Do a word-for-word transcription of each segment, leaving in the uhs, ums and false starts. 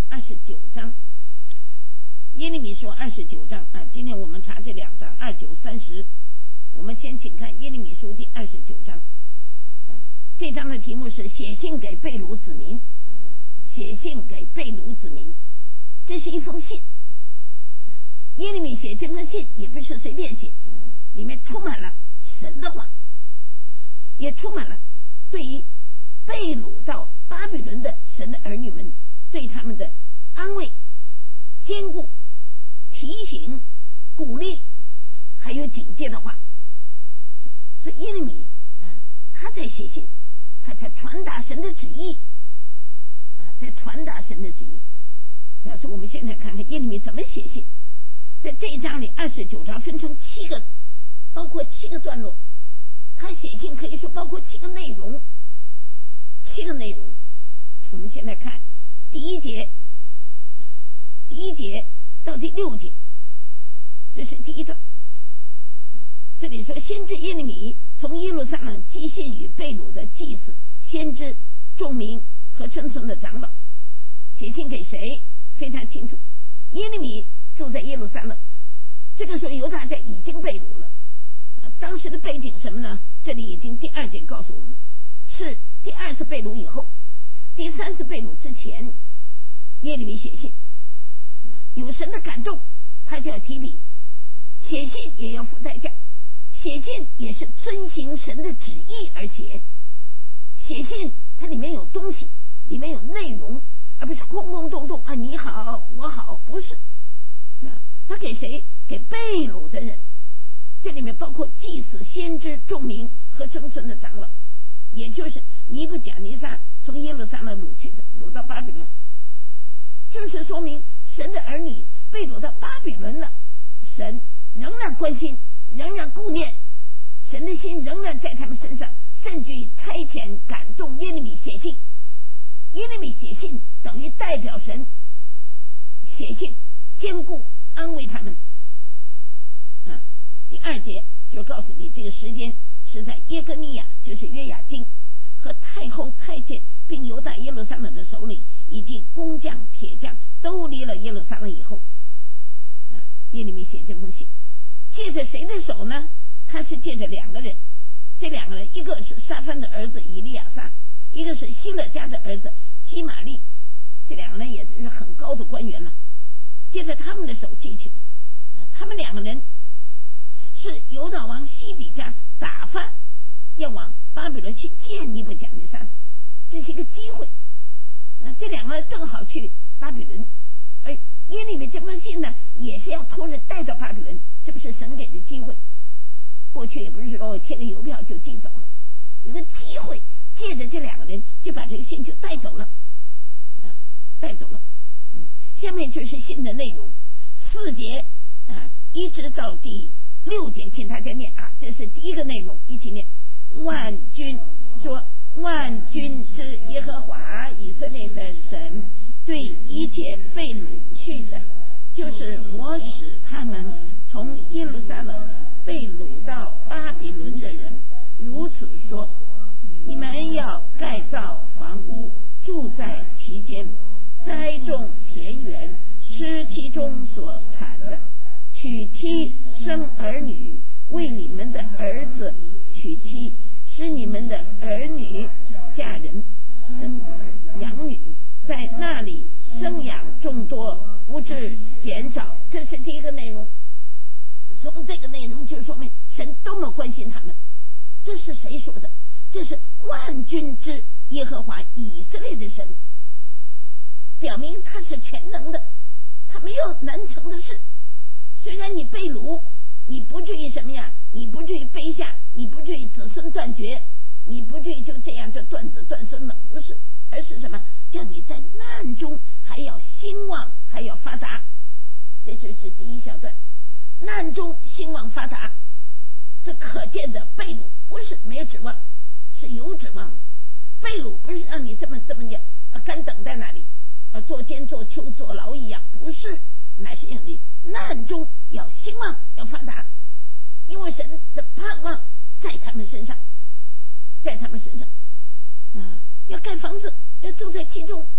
二十九章。耶利米书二十九章啊，今天我们查这两章二九三十。我们先请看耶利米书第二十九章，这章的题目是写信给被掳子民。写信给被掳子民，这是一封信。耶利米写这封信也不是随便写，里面充满了神的话，也充满了对于被掳到巴比伦的神的儿女们对他们的安慰、坚固、提醒、鼓励，还有警戒的话。所以耶利米啊，他在写信，他在传达神的旨意啊，在传达神的旨意。所以我们现在看看耶利米怎么写信。在这一章里，二十九章分成七个，包括七个段落。他写信可以说包括七个内容，七个内容。我们现在看第一节，第一节到第六节，这是第一段。这里说，先知耶利米从耶路撒冷寄信与被掳的祭司、先知、众民和村村的长老。写信给谁非常清楚，耶利米住在耶路撒冷，这个时候犹大家已经被掳了、啊、当时的背景什么呢？这里已经第二节告诉我们，是第二次被掳以后，第三次被掳之前，耶利米写信，有神的感动，他就要提笔，写信也要付代价，写信也是遵行神的旨意而写。写信它里面有东西，里面有内容，而不是空空洞洞啊，你好我好，不是。他给谁？给被掳的人，这里面包括祭司、先知、众民和村村的长老，也就是尼布甲尼撒从耶路撒冷掳去的，掳到巴比伦，就是说明神的儿女被掳到巴比伦了，神仍然关心，仍然顾念，神的心仍然在他们身上，甚至于差遣感动耶利米写信。耶利米写信等于代表神写信，坚固安慰他们。啊，第二节就告诉你，这个时间是在耶哥尼亚，就是约雅斤和太后、太监，并犹大耶路撒冷的首领以及工匠、铁匠都离了耶路撒冷以后，啊，耶利米写这封信，借着谁的手呢？他是借着两个人，这两个人一个是沙番的儿子以利亚撒，一个是希勒家的儿子基玛利，这两个人也是很高的官员了，借着他们的手寄去、啊、他们两个人是犹大王西底家打发要往巴比伦去见尼布甲尼撒，这是一个机会、啊、这两个人正好去巴比伦，而耶利米这封信呢也是要托人带到巴比伦，这不是神给的机会。过去也不是说我贴个邮票就寄走了，有个机会借着这两个人就把这个信就带走了、啊、带走了、嗯、下面就是信的内容，四节、啊、一直到第六节，请大家念啊，这是第一个内容，一起念。万军说，万军之耶和华以色列的神对一切被掳去的，就是我使他们从耶路撒冷被掳到巴比伦的人，如此说，你们要盖造房屋，住在其间，栽种田园，吃其中所产的，娶妻生儿女，为你们的儿子娶妻，使你们的儿女嫁人生儿养女，在那里生养众多，不致减少。这是第一个内容。从这个内容就说明神多么关心他们。这是谁说的？这是万军之耶和华以色列的神，表明他是全能的，他没有难成的事。虽然你被掳，你不至于什么呀？你不至于卑下，你不至于子孙断绝，你不至于就这样就断子断孙了，不是，而是什么？叫你在难中还要兴旺，还要发达。这就是第一小段，难中兴旺发达，这可见的被掳不是没有指望，是有指望的。被掳不是让你这么这么讲、呃、干等在那里、呃、做奸做秋做牢一样，不是，乃是让你难中要兴旺要发达，因为神的盼望在他们身上，在他们身上啊，要盖房子，要住在其中，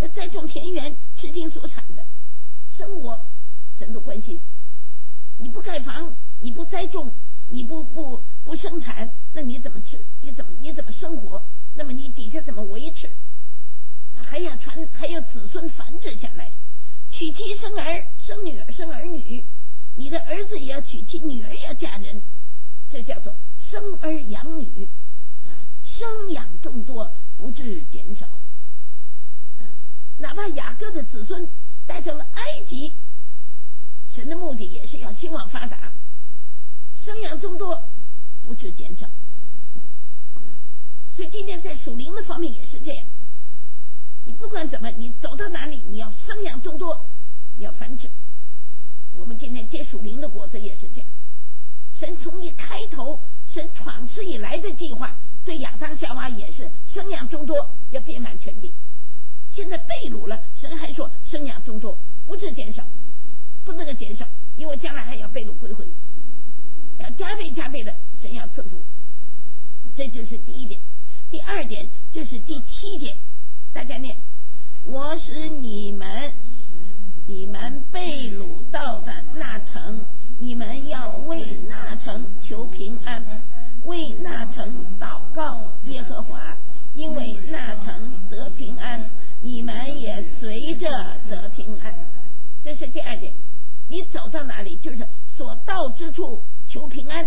要栽种田园，吃尽所产的生活，神都关心。你不盖房，你不栽种，你不不不生产，那你怎么吃？你怎么你怎么生活？那么你底下怎么维持？还要传，还要子孙繁殖下来，娶妻生儿，生女儿生儿女，你的儿子也要娶妻，女儿也要嫁人，这叫做生儿养女，生养众多，不致减少。哪怕雅各的子孙带上了埃及，神的目的也是要兴旺发达，生养众多，不致减少。所以今天在属灵的方面也是这样，你不管怎么，你走到哪里，你要生养众多，你要繁殖。我们今天结属灵的果子也是这样。神从一开头，神创世以来的计划，对亚当夏娃也是生养众多，要遍满全地。现在被掳了，神还说生养众多，不致减少，不能够减少，因为将来还要被掳归回，要加倍加倍的，神要赐福。这就是第一点。第二点就是第七节，大家念：我使你们你们被掳到的那城，你们要为那城求平安，为那城祷告耶和华，因为那城得平安，你们也随着得平安。这是第二点，你走到哪里，就是所到之处求平安。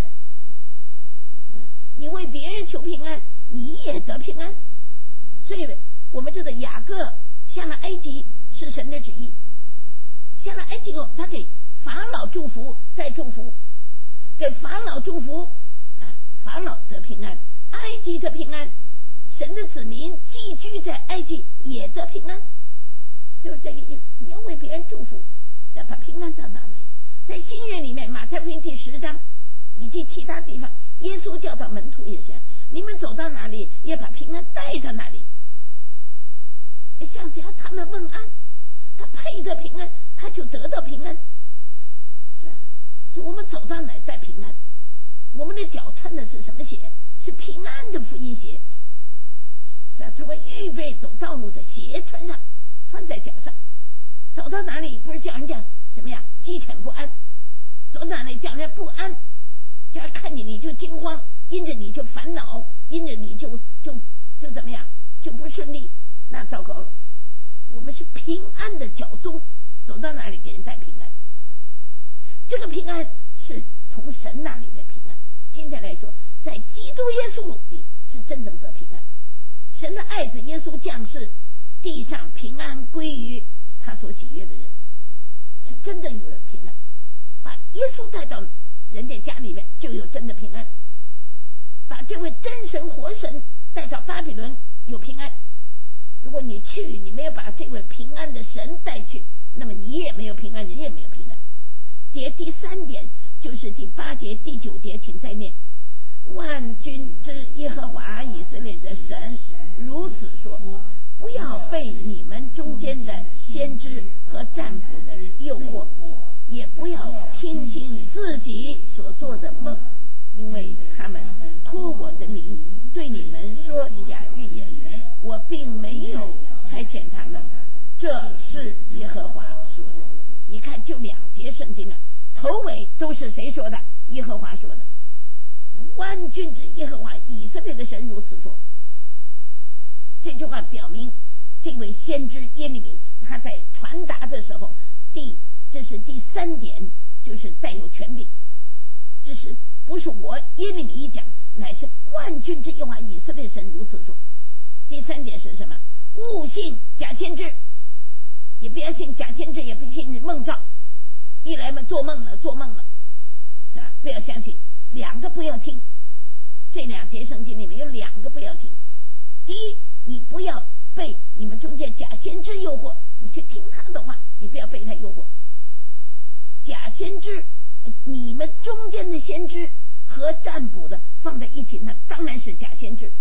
你为别人求平安，你也得平安。所以我们这个雅各下了埃及是神的旨意，下了埃及后，他给法老祝福，再祝福，给法老祝福，啊，法老得平安，埃及得平安，神的子民寄居在埃及也得平安，就是这个意思。你要为别人祝福，要把平安到哪里？在新约里面，马太福音第十章以及其他地方，耶稣教导门徒也是，你们走到哪里，要把平安带到哪里。像只要他们问安，他配得平安，他就得到平安，是吧？所以我们走到哪带平安。我们的脚穿的是什么鞋？是平安的福音鞋，是吧？成为预备走道路的鞋，穿上，穿在脚上。走到哪里不是叫人家什么呀？鸡犬不安。走到哪里叫人家不安，叫人看见你就惊慌，因着你就烦恼，因着你就就就怎么样，就不顺利，那糟糕了。我们是平安的脚踪，走到哪里给人带平安。这个平安是从神那里的平安。今天来说，在基督耶稣里是真正得平安。神的爱子耶稣降世，地上平安归于他所喜悦的人，是真正有了平安。把耶稣带到人家家里面，就有真的平安。把这位真神活神带到巴比伦，有平安。如果你去，你没有把这位平安的神带去，那么你也没有平安，人也没有平安。第第三点就是第八节、第九节，请再念：万军之耶和华以色列的神如此说，不要被你们中间的先知和占卜的诱惑，也不要听信自己所做的梦，因为他们托我的名对你们说假预言，我并没有差遣他们，这是耶和华说的。你看，就两节圣经啊，头尾都是谁说的？耶和华说的。万军之耶和华以色列的神如此说。这句话表明，这位先知耶利米他在传达的时候，第这是第三点，就是带有权柄。这是不是我耶利米一讲，乃是万军之耶和华以色列神如此说。第三点是什么？勿信假先知，也不要信假先知，也不信梦兆。一来嘛，做梦了，做梦了啊，不要相信。两个不要听，这两节圣经里面有两个不要听。第一，你不要被你们中间假先知诱惑，你去听他的话，你不要被他诱惑。假先知，你们中间的先知和占卜的放在一起，那当然是假先知。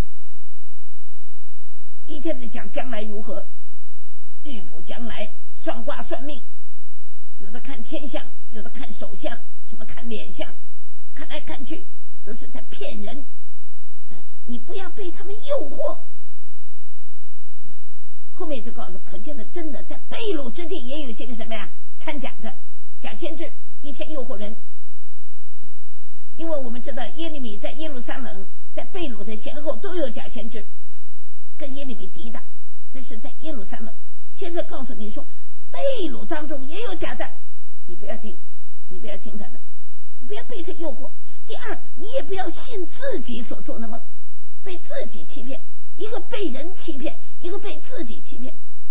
一天的讲将来如何，预卜将来，算卦算命，有的看天象，有的看手相，什么看脸相，看来看去都是在骗人。你不要被他们诱惑。 后面就告诉，可见的真的在被掳之地也有这个什么呀，掺假的假先知，一天诱惑人。因为我们知道耶利米在耶路撒冷在被掳的前后都有假先知跟耶利米抵挡，那是在耶路撒冷。现在告诉你说被掳当中也有假的，你不要听，你不要听他的，你不要被他诱惑。第二，你也不要信自己所做的梦，被自己欺骗，一个被人欺骗，一个被自己欺骗。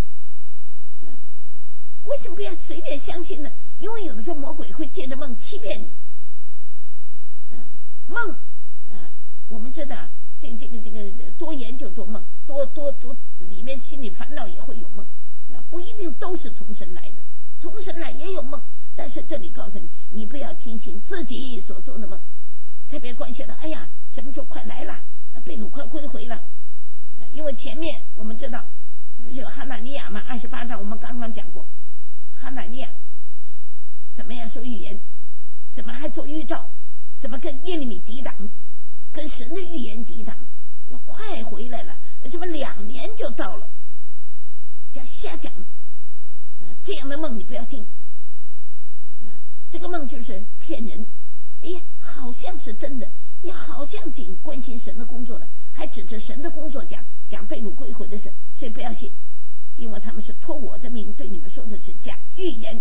为什么不要随便相信呢？因为有的时候魔鬼会借着梦欺骗你。梦啊，我们知道这个这个这个多研究多梦，多多多里面心里烦恼也会有梦啊，不一定都是从神来的，从神来也有梦。但是这里告诉你，你不要听信自己所做的梦，特别关系到哎呀什么时候快来了，被掳快归回了。因为前面我们知道不是有哈拿尼亚吗？二十八章我们刚刚讲过，哈拿尼亚怎么样说预言，怎么还做预兆，怎么跟耶利米抵挡，跟神的预言抵挡，要快回来了，什么两年就到了，叫瞎讲。这样的梦你不要听，这个梦就是骗人。哎呀，好像是真的，也好像仅关心神的工作了，还指着神的工作讲讲被掳归回的事，所以不要信，因为他们是托我的名对你们说的是假预言，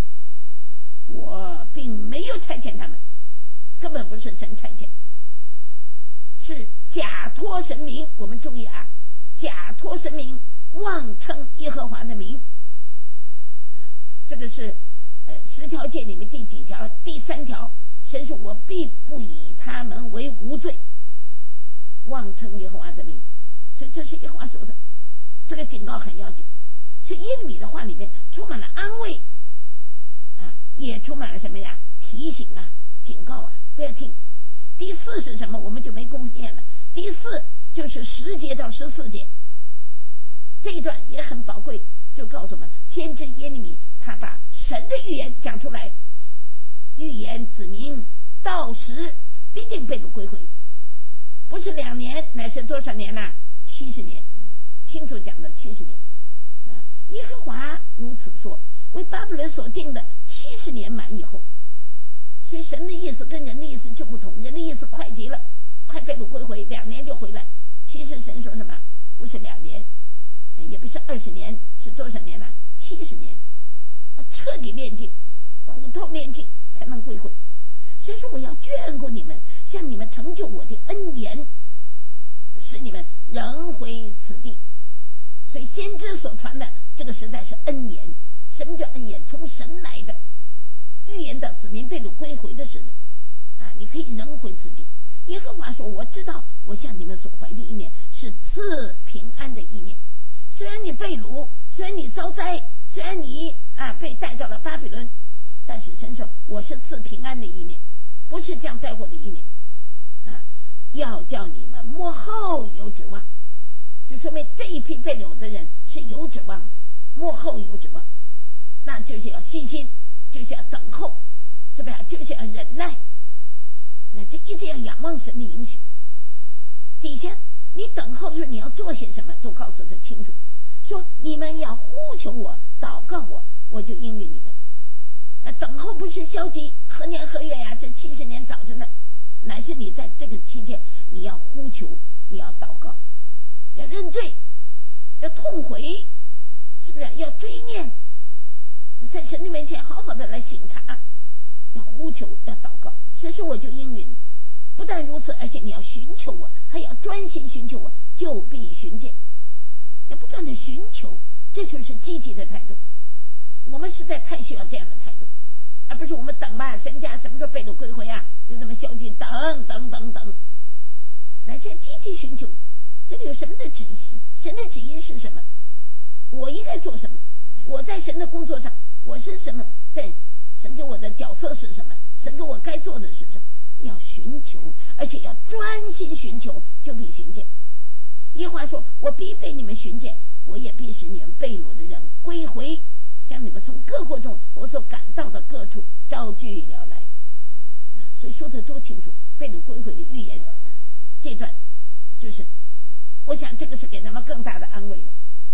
我并没有差遣他们，根本不是神差遣，是假托神名。我们注意啊，假托神名，妄称耶和华的名，这个是呃十条诫里面第几条？第三条。神说我必不以他们为无罪，妄称耶和华的名。所以这是耶和华说的，这个警告很要紧。所以耶利米的话里面充满了安慰啊，也充满了什么呀？提醒啊，警告啊，不要听。第四是什么？我们就没功念了。第四就是十节到十四节，这一段也很宝贵，就告诉我们先知耶利米他把神的预言讲出来，预言指明到时必定被掳归回，不是两年，乃是多少年呢、啊？七十年，清楚讲的七十年。啊，耶和华如此说，为巴比伦所定的七十年满以后。所以神的意思跟人的意思就不同，人的意思快极了，快被掳归回，两年就回来。其实神说什么？不是两年，也不是二十年，是多少年呢、啊？七十年，彻底炼净，苦透炼净才能归回。所以说我要眷顾你们，向你们成就我的恩言，使你们仍回此地。所以先知所传的这个时代是恩言。什么叫恩言？从神来的预言的子民被掳归回的事的啊，你可以仍回此地。耶和华说，我知道我向你们所怀的意念是赐平安的意念。虽然你被掳，虽然你遭灾，虽然你啊被带到了巴比伦，但是神说我是赐平安的意念，不是降灾祸的意念啊，要叫你们幕后有指望。就说明这一批被掳的人是有指望的，幕后有指望，那就是要信心，就是要等候，是不是？就是要忍耐，那这一定要仰望神的应许。底下你等候的时候你要做些什么，都告诉他清楚，说你们要呼求我，祷告我，我就应允你们。那等候不是消极，何年何月呀？这七十年早着呢，乃是你在这个期间，你要呼求，你要祷告，要认罪，要痛悔，是不是？要追念，在神的面前好好的来省察，要呼求，要祷告。所以说我就应允你。不但如此，而且你要寻求我，还要专心寻求我，就必寻见。要不断的寻求，这就是积极的态度。我们实在太需要这样的态度，而不是我们等吧，神家什么时候被掳归回啊？就这么消极，等等等等。来，这积极寻求，这里有什么的旨意？神的旨意是什么？我应该做什么？我在神的工作上，我是什么？对，神给我的角色是什么？神给我该做的是什么？要寻求，而且要专心寻求，就必寻见。耶和华说，我必被你们寻见，我也必使你们被掳的人归回，将你们从各国中我所赶到的各处招聚了来。所以说的多清楚，被掳归回的预言，这段就是我想这个是给他们更大的安慰了。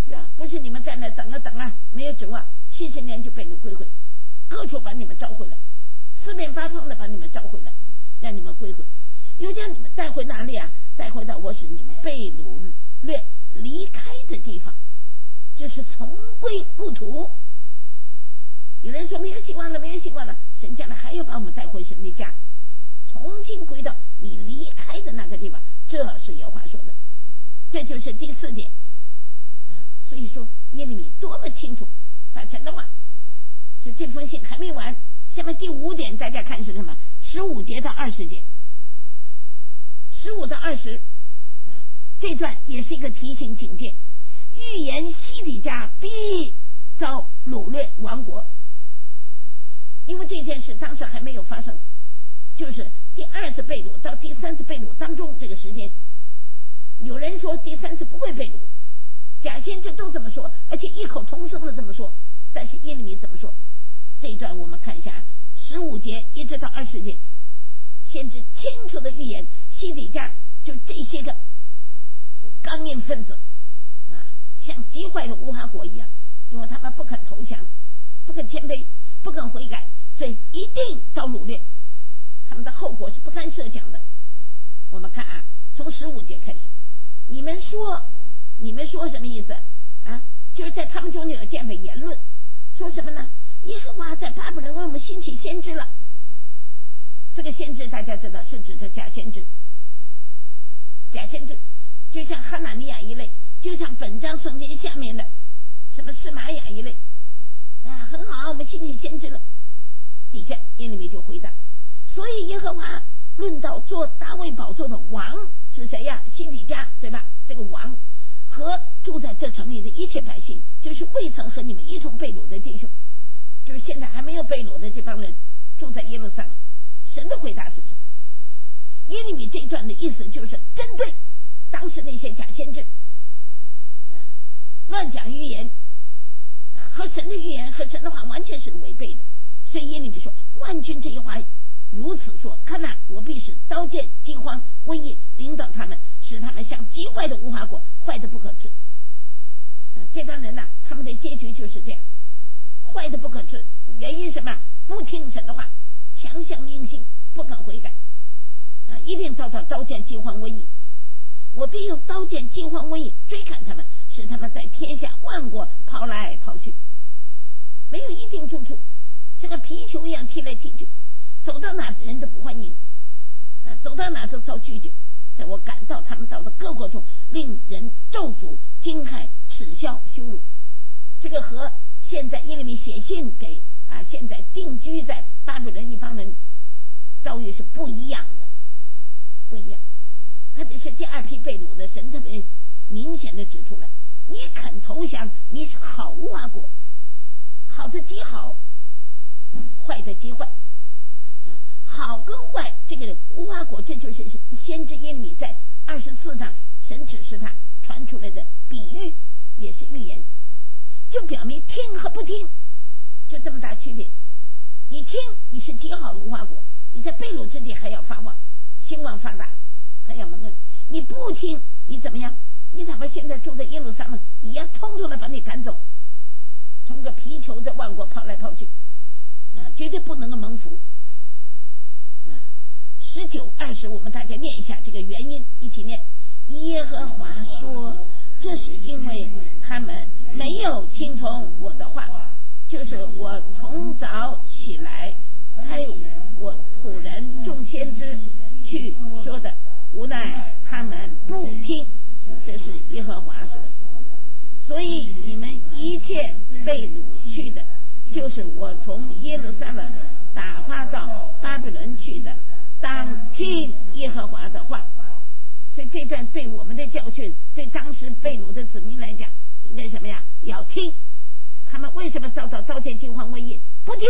是吧？不是你们在那等啊等啊，没有指望，七十年就被你归回，各处把你们召回来，四面八方的把你们召回来，让你们归回，又将你们带回哪里啊？带回到我使你们被掳掠离开的地方，就是重归故土。有人说没有希望了，没有希望了，神将来还要把我们带回神的家，重新归到你离开的那个地方，这是耶和华说的。这就是第四点。所以说耶利米多么清楚把神的话，就这封信还没完，下面第五点大家看是什么？十五节到二十节，十五到二十这段也是一个提醒警戒，预言西底家必遭掳掠亡国。因为这件事当时还没有发生，就是第二次被掳到第三次被掳当中这个时间，有人说第三次不会被掳，假先知都这么说，而且异口同声的这么说，但是耶利米怎么说？这一段我们看一下，十五节一直到二十节，先知清楚的预言西底家就这些个刚硬分子啊，像击坏的无花果一样，因为他们不肯投降，不肯谦卑，不肯悔改，所以一定遭掳掠，他们的后果是不堪设想的。我们看啊，从十五节开始，你们说你们说什么意思啊？就是在他们中间有这样的言论，说什么呢？耶和华在巴比伦为我们兴起先知了。这个先知大家知道是指的假先知，假先知就像哈拿尼亚一类，就像本章圣经下面的什么示玛雅一类啊，很好，我们兴起先知了。底下耶利米就回答，所以耶和华论到做大卫宝座的王是谁呀？西底家，对吧？这个王和住在这城里的一切百姓，就是未曾和你们一同被掳的弟兄，就是现在还没有被掳的这帮人住在耶路撒冷。神的回答是什么？耶利米这一段的意思就是针对当时那些假先知啊，乱讲预言啊，和神的预言和神的话完全是违背的。所以耶利米说，万军这一话如此说，看哪，我必使刀剑饥荒瘟疫领导他们，使他们像极坏的无花果，坏的不可吃。啊、这帮人呢、啊，他们的结局就是这样，坏的不可吃。原因什么？不听神的话，强项硬性，不肯悔改啊，一定遭到刀剑饥荒瘟疫。我必用刀剑饥荒瘟疫追赶他们，使他们在天下万国跑来跑去，没有一定住处，像个皮球一样踢来踢去，走到哪人都不欢迎啊，走到哪都遭拒绝。在我赶到他们到的各国中，令人咒诅、惊骇、耻笑、羞辱。这个和现在耶利米写信给啊现在定居在巴比伦一帮人遭遇是不一样的，不一样。特别是第二批被掳的，神特别明显的指出来，你肯投降，你是好无花果，好的极好，坏的极坏。好跟坏，这个无花果，这就是先知耶利米在二十四章神指示他传出来的比喻，也是预言，就表明听和不听就这么大区别。你听，你是极好的无花果，你在被掳之地还要发旺，兴旺发达，还要蒙恩。你不听，你怎么样？你哪怕现在住在耶路撒冷，一样通通的把你赶走，从个皮球在万国跑来跑去啊，绝对不能够蒙福。十九二十，我们大家念一下这个原因，一起念。耶和华说，这是因为他们没有听从我的话，就是我从早起来差我仆人众先知去说的，无奈他们不听，这是耶和华说的。所以你们一切被掳去的，就是我从耶路撒冷打发到巴比伦去的，当听耶和华的话。所以这段对我们的教训，对当时被掳的子民来讲，应该什么呀？要听。他们为什么遭到刀剑饥荒瘟疫？不听。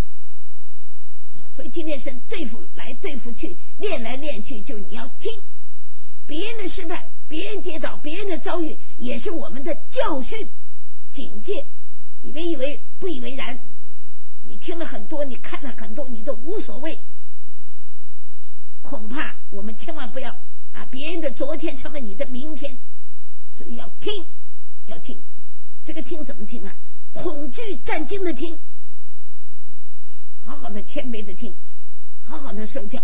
所以今天神对付来对付去，练来练去，就你要听。别人的失败，别人跌倒，别人的遭遇，也是我们的教训、警戒。你别以为不以为然，你听了很多，你看了很多，你都无所谓。恐怕我们千万不要啊！别人的昨天成了你的明天，所以要听要听。这个听怎么听啊？恐惧战惊的听，好好的谦卑的听，好好的受教。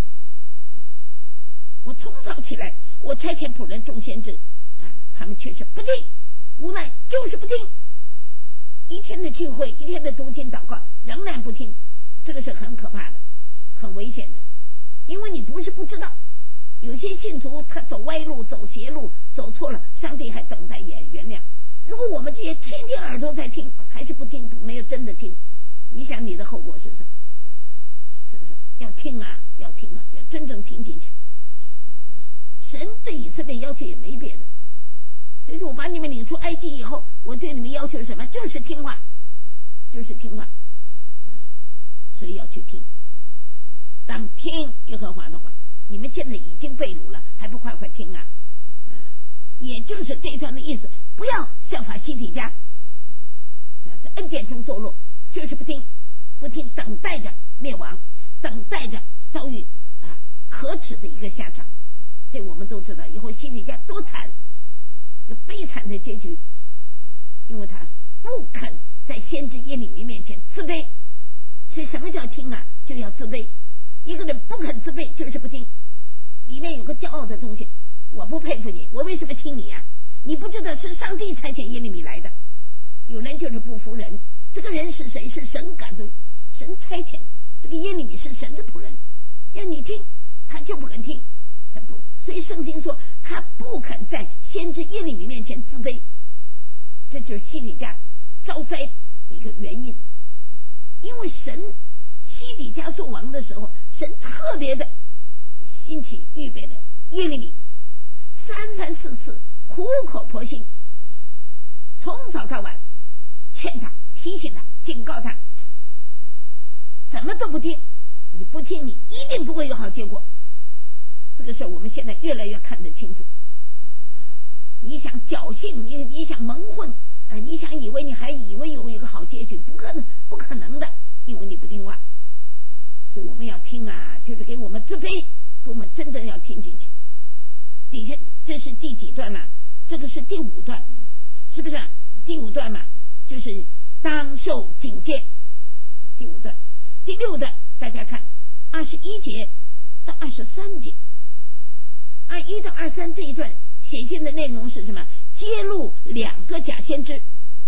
我从早起来，我差遣仆人众先知啊，他们确实不听，无奈就是不听。一天的聚会，一天的读经祷告，仍然不听，这个是很可怕的，很危险的。因为你不是不知道，有些信徒他走歪路、走邪路、走错了，上帝还等待也原谅。如果我们这些天天耳朵在听，还是不听，没有真的听，你想你的后果是什么？是不是要听啊？要听啊！要真正听进去。神对以色列要求也没别的，所以说我把你们领出埃及以后，我对你们要求什么？就是听话，就是听话。所以要去听，当听耶和华的话。你们现在已经被掳了，还不快快听啊！啊，也就是这段的意思，不要效法西底家，在恩典中堕落，就是不听，不听，等待着灭亡，等待着遭遇啊可耻的一个下场。这我们都知道，以后西底家多惨，一个悲惨的结局，因为他不肯在先知耶利米面前自卑。所以什么叫听啊？就要自卑。一个人不肯自卑，就是不听。里面有个骄傲的东西，我不佩服你，我为什么听你啊？你不知道是上帝差遣耶利米来的。有人就是不服人，这个人是谁？是神感动，神差遣。这个耶利米是神的仆人，要你听，他就不肯听，他不。所以圣经说，他不肯在先知耶利米面前自卑，这就是西底家遭灾的一个原因。因为神西底家做王的时候，神特别的兴起预备的耶利米，三番四次苦口婆心，从早到晚劝他、提醒他、警告他，怎么都不听。你不听，你一定不会有好结果。这个事我们现在越来越看得清楚。你想侥幸，你你想蒙混，呃，你想以为你还以为有一个好结局，不可能，不可能的，因为你不听话。所以我们要听啊，就是给我们自卑，我们真正要听进去。底下这是第几段了、啊？这个是第五段，是不是、啊？第五段嘛，就是当受警戒。第五段，第六段大家看二十一节到二十三节，二一到二三这一段写信的内容是什么？揭露两个假先知，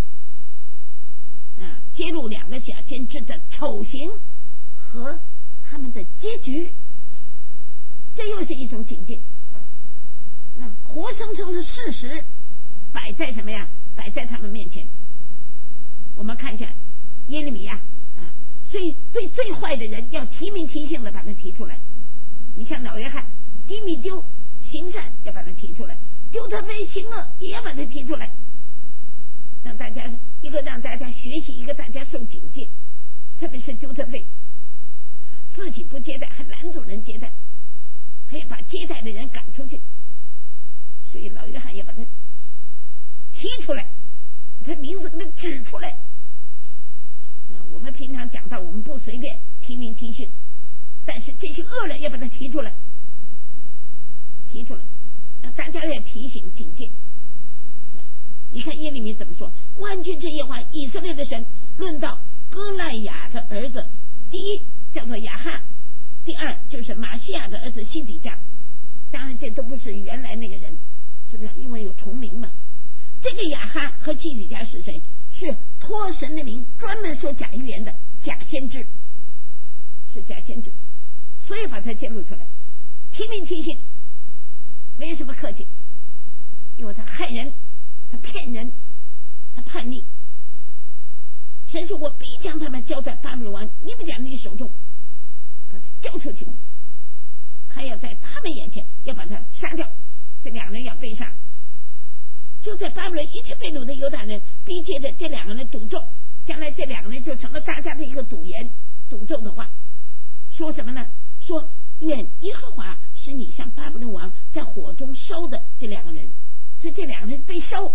啊，揭露两个假先知的丑行和他们的结局，这又是一种警戒。那活生生的事实摆在什么呀？摆在他们面前。我们看一下耶利米呀，啊，所以对最坏的人要提名提姓的把他提出来。你像老约翰，低米丢行善要把他提出来，丢特非行恶也要把他提出来，让大家一个让大家学习，一个大家受警戒。特别是丢特非，自己不接待还拦阻人接待，还要把接待的人赶出去。所以老约翰要把他提出来，他名字给他指出来。我们平常讲到，我们不随便提名提姓，但是这些恶人要把他提出来，提出来，让大家要提醒警戒。你看耶利米怎么说？万军之耶和华以色列的神论到歌赖雅的儿子，第一叫做亚哈，第二就是马西亚的儿子西底家。当然这都不是原来那个人，是不是？因为有重名嘛。这个亚哈和西底家是谁？是托神的名专门说假预言的假先知，是假先知，所以把它揭露出来，提名提姓，没有什么客气。因为他害人，他骗人，他叛逆。神说我必将他们交在巴比伦王尼布甲尼手中，把他交出去，还要在他们眼前要把他杀掉，这两人要被杀。就在巴比伦一切被掳的犹大人逼借着这两个人诅咒，将来这两个人就成了大家的一个赌言，诅咒的话说什么呢？说愿耶和华使你像巴比伦王在火中烧的这两个人，所以这两个人被烧。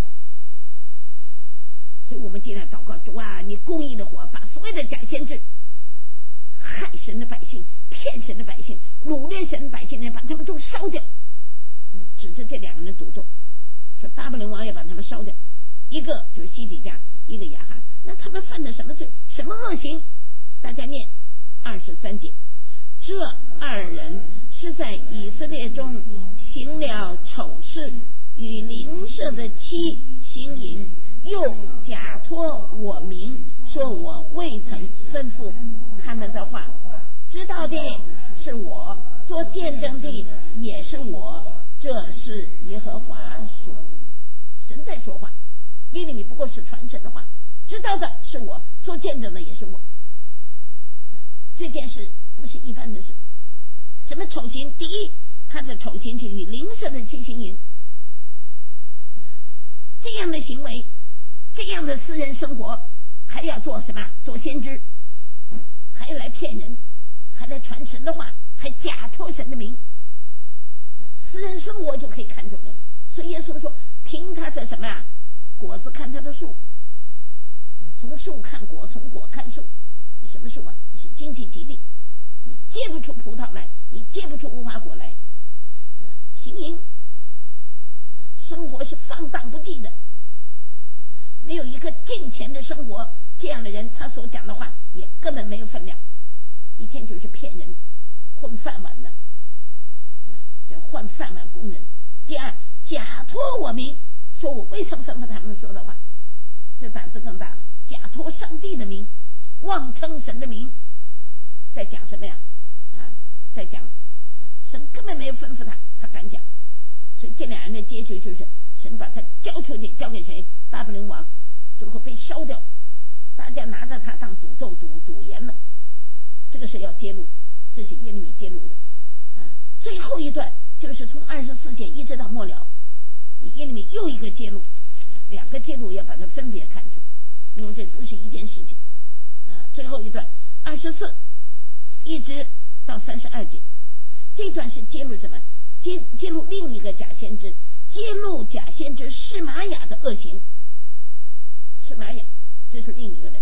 所以我们尽量祷告，主啊，你公义的火把所有的假先知害神的百姓、骗神的百姓、掳掠神的百姓的人，把他们都烧掉。指着这两个人诅咒，说巴比伦王要把他们烧掉。 一个就是西底家，一个亚哈。那他们犯的什么罪？什么恶行？大家念二十三节。这二人是在以色列中行了丑事，与邻舍的妻行淫，又假托我名，说我未曾吩咐他们的话。知道的是我，做见证的也是我，这是耶和华说的。神在说话，耶利米不过是传神的话，知道的是我，做见证的也是我。这件事不是一般的事。什么丑行？第一，他的丑行是与邻舍的妻行淫，这样的行为，这样的私人生活，还要做什么？做先知，还要来骗人，还来传神的话，还假托神的名。私人生活就可以看出来了。所以耶稣说，凭他的什么呀？果子看他的树，从树看果，从果看树。你什么树啊？你是经济吉利，你结不出葡萄来，你结不出无花果来。行淫，生活是放荡不羁的，没有一个敬虔的生活，这样的人他所讲的话也根本没有分量，一天就是骗人，混饭碗呢，叫换饭碗工人。第二，假托我名，说我为什么吩咐他们说的话，这胆子更大了。假托上帝的名，妄称神的名，在讲什么呀？啊，在讲神根本没有吩咐他，他敢讲。所以这两人的结局就是神把他交出去，交给谁？巴比伦王，最后被烧掉，大家拿着他当赌咒赌赌盐了。这个是要揭露，这是耶利米揭露的啊。最后一段就是从二十四节一直到末了，耶利米又一个揭露，两个揭露要把它分别看出来，因为这不是一件事情啊。最后一段二十四一直到三十二节，这段是揭露什么？揭揭露另一个假先知，揭露假先知示玛雅的恶行。示玛雅，这是另一个人，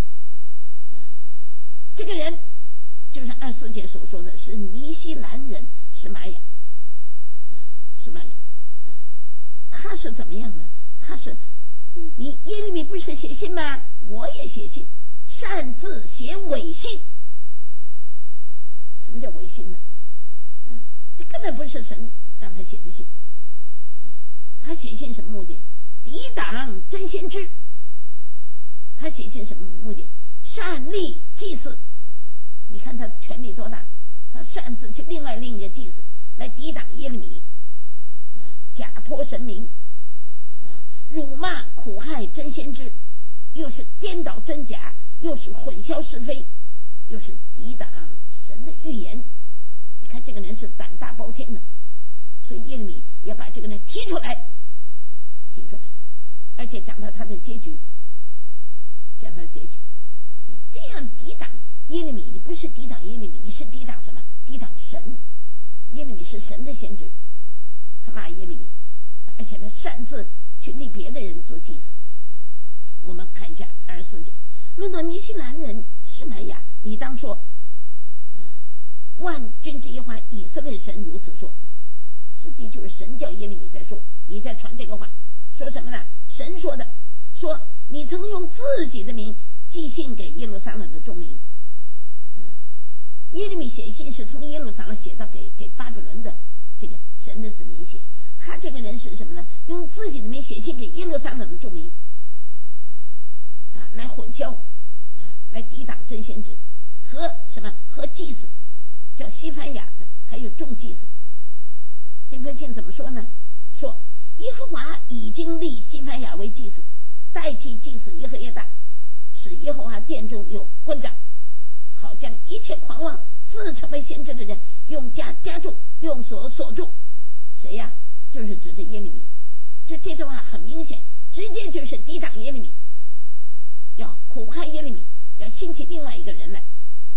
这个人就是二十四节所说的是尼西兰人示玛雅。示玛雅，他是怎么样呢？他是你耶利米不是写信吗？我也写信，擅自写伪信。什么叫伪信呢？嗯，这根本不是神让他写的信。他写信什么目的？抵挡真先知。他写信什么目的？擅立祭祀。你看他权力多大，他擅自去另外另一个祭司来抵挡耶利米，假托神明，辱骂苦害真先知，又是颠倒真假，又是混淆是非，又是抵挡神的预言。你看这个人是胆大包天的，所以耶利米要把这个人提出来，提出来，而且讲到他的结局，讲到结局。你这样抵挡耶利米，你不是抵挡耶利米，你是抵挡什么？抵挡神。耶利米是神的先知，他骂耶利米，而且他擅自去立别的人做祭司。我们看一下二十四节，论到尼西兰人示玛雅，你当说、啊、万军之耶和华以色列神如此说。实际就是神叫耶利米在说，你在传这个话，说什么呢？神说的，说你曾用自己的名寄信给耶路撒冷的众民。耶利米写信是从耶路撒冷写到给给巴比伦的这个神的子民写，他这个人是什么呢？用自己的名写信给耶路撒冷的众民啊，来混淆啊，来抵挡真先知和什么和祭司，叫西番雅的，还有众祭司。这封信怎么说呢？说耶和华已经立西番雅为祭司，代替祭司耶和耶大，使耶和华殿中有官长，好将一切狂妄自称为先知的人用家家住，用锁锁住。谁呀？就是指着耶利米。这这句话很明显，直接就是抵挡耶利米，要苦害耶利米，要兴起另外一个人来。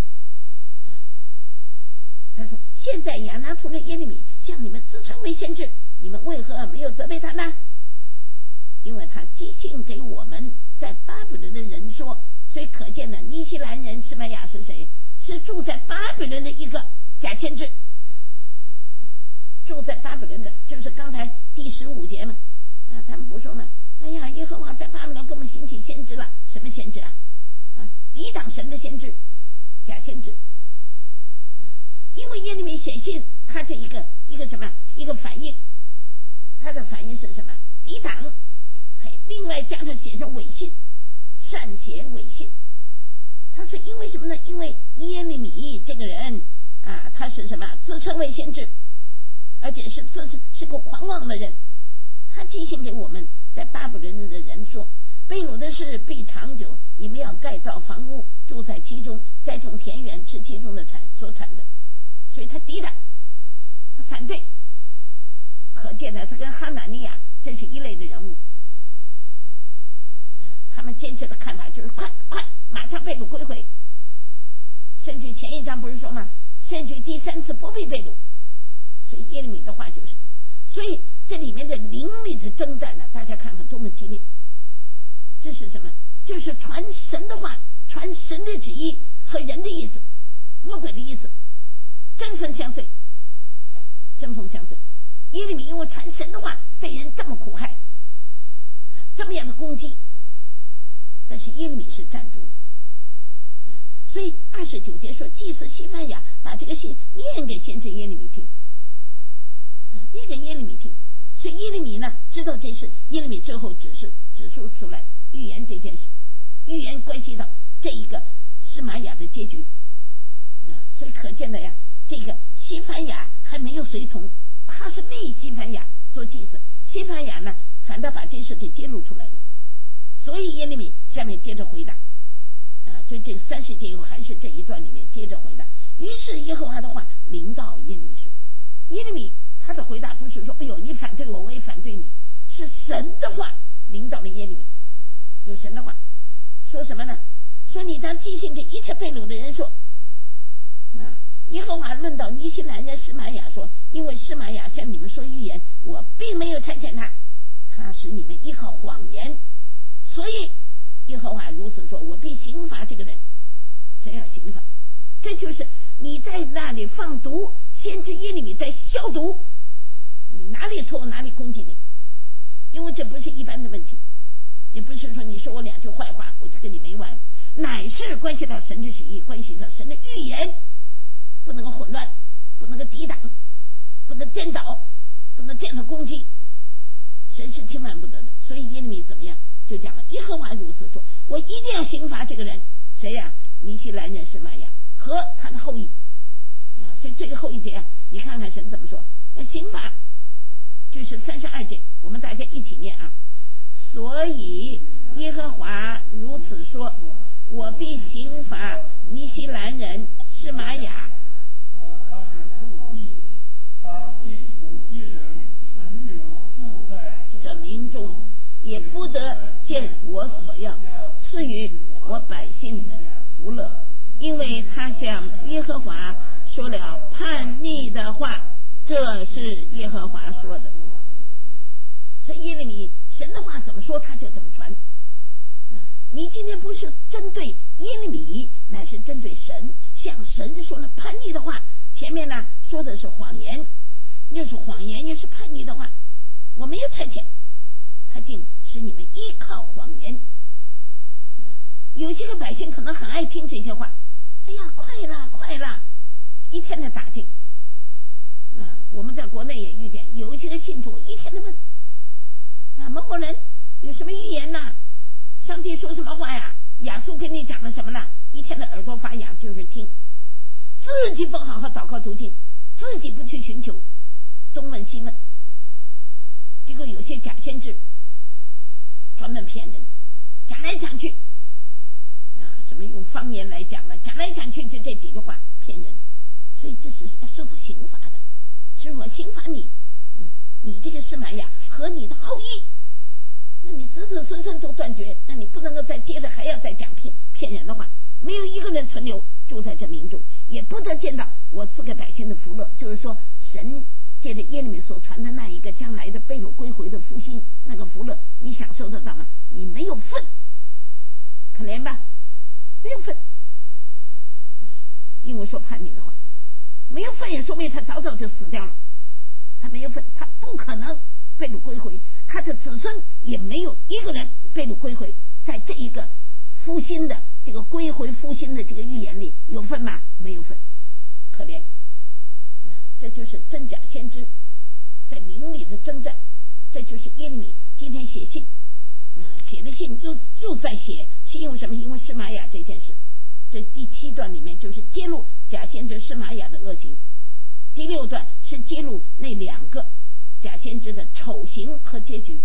他说：现在亚拿突的耶利米向你们自称为先知，你们为何没有责备他呢？因为他寄信给我们在巴比伦的人说。所以可见的尼西兰人示玛雅是谁？是住在巴比伦的一个假先知，住在巴比伦的，就是刚才第十五节嘛，啊， 啊，他们不说吗？哎呀，耶和华在巴比伦给我们兴起先知了，什么先知啊？啊，抵挡神的先知，假先知。因为耶利米显现他这一个一个什么一个反应，他的反应是什么？抵挡，还另外加上写上伪信，善写伪信。他是因为什么呢？因为耶利米这个人啊，他是什么？自称为先知，而且是自称是个狂妄的人。他寄信给我们在巴比伦的人说，被掳的事必长久，你们要盖造房屋，住在其中，栽种田园，吃其中的产所产的。所以他抵挡，他反对。可见呢，他跟哈拿尼亚这是一类的人物。他们坚持的看法就是快快马上被掳归回，甚至前一章不是说吗？甚至第三次不必被掳。所以耶利米的话就是，所以这里面的灵力的征战呢，大家看看多么激烈。这是什么？就是传神的话，传神的旨意和人的意思，魔鬼的意思，针锋相对，针锋相对。耶利米因为传神的话，被人这么苦害，这么样的攻击，但是耶利米是站住了。所以二十九节说，祭司西番雅把这个信念给先知耶利米听，念给耶利米听。所以耶利米呢知道这事，耶利米最后只是指出出来预言这件事，预言关系到这一个示玛雅的结局。所以可见的呀，这个西番雅还没有随从，他是立西番雅做祭司，西番雅呢反倒把这事给揭露出来了。所以耶利米下面接着回答啊，所以这个三十节还是这一段里面接着回答。于是耶和华的话临到耶利米说，耶利米他的回答不是说哎呦你反对我我也反对你，是神的话临到了耶利米。有神的话说什么呢？说你当记信给一切被掳的人说啊，耶和华论到尼西兰人示玛雅说，因为示玛雅向你们说预言，我并没有差遣他，他使你们依靠谎言，所以耶和华如此说，我必刑罚这个人。怎样刑罚？这就是你在那里放毒，先知耶利米在消毒，你哪里错哪里攻击你。因为这不是一般的问题，也不是说你说我两句坏话我就跟你没完，乃是关系到神的旨意，关系到神的预言，不能够混乱，不能够抵挡，不能颠倒，不能这样的攻击，神是轻慢不得的。所以耶利米怎么样就讲了，耶和华如此说，我一定要刑罚这个人，谁呀、啊？尼西兰人示玛雅和他的后裔啊。所以这个后裔节啊，你看看神怎么说。那刑罚就是三十二节，我们大家一起念啊。所以耶和华如此说，我必刑罚尼西兰人示玛雅，这民众也不得见我所要赐予我百姓的福乐，因为他向耶和华说了叛逆的话，这是耶和华说的。所以耶利米神的话怎么说他就怎么传。你今天不是针对耶利米，乃是针对神，向神说了叛逆的话。前面呢说的是谎言，又是谎言又是叛逆的话，我没有差遣他，竟使你们依靠谎言。有些个百姓可能很爱听这些话，哎呀快啦快啦，一天的打听啊。我们在国内也遇见有一些个信徒一天的问啊，某某人有什么预言呐、啊？上帝说什么话呀？亚述跟你讲了什么呢？一天的耳朵发痒就是听，自己不好好祷告途径，自己不去寻求，东问西问。结果有些假先知专门骗人，讲来讲去啊，什么用方言来讲了，讲来讲去就这几句话骗人，所以这是要受到刑罚的。是我刑罚你，嗯，你这个示玛雅和你的后裔，那你子子孙孙都断绝，那你不能够再接着还要再讲骗骗人的话，没有一个人存留住在这民中，也不得见到我赐给百姓的福乐。就是说神借着耶利米所传的那一个将来的被掳归回的复兴，那个福乐你享受得到吗？你没有份，可怜吧，没有份。因为说叛逆的话，没有份也说明他早早就死掉了， 他没有份，他不可能被掳归回，他的子孙也没有一个人被掳归回。在这一个复兴的这个归回复兴的这个预言里有份吗？没有份，可怜。这就是真假先知在灵里的征战，这就是耶利米今天写信啊，写了信又又在写，是因为什么？因为示玛雅这件事。这第七段里面就是揭露假先知示玛雅的恶行，第六段是揭露那两个假先知的丑行和结局。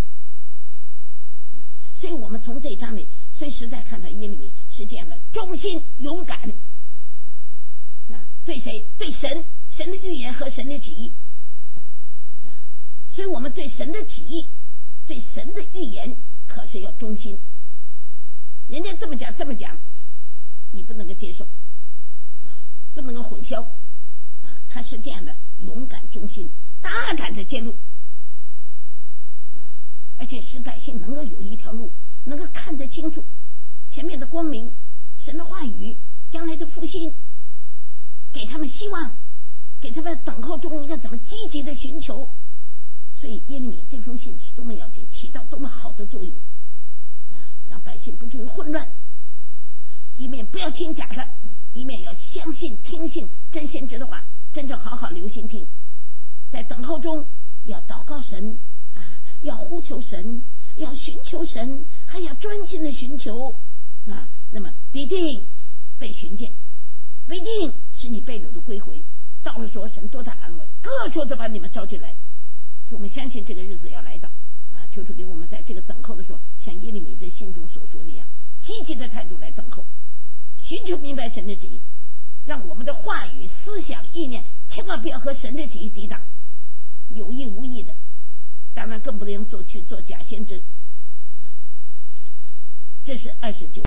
所以我们从这一章里，所以实在看到耶利米是这样的忠心勇敢啊，对谁？对神。神的预言和神的旨意，所以我们对神的旨意对神的预言可是要忠心。人家这么讲这么讲你不能够接受，不能够混淆啊！他是这样的勇敢忠心，大胆的揭露，而且使百姓能够有一条路，能够看得清楚前面的光明，神的话语，将来的复兴，给他们希望，给他们等候中应该怎么积极的寻求。所以耶利米这封信是多么要紧，起到多么好的作用啊！让百姓不至于混乱，一面不要听假的，一面要相信听信真先知的话，真正好好留心听，在等候中要祷告神啊，要呼求神，要寻求神，还要专心的寻求啊，那么必定被寻见，必定使你被掳的归回。到了说神多大安慰，各处都把你们招进来。我们相信这个日子要来到啊！求主给我们在这个等候的时候，像耶利米在信中所说的一样，积极的态度来等候，寻求明白神的旨意，让我们的话语、思想、意念千万不要和神的旨意抵挡，有意无意的，当然更不能做去做假先知。这是二十九。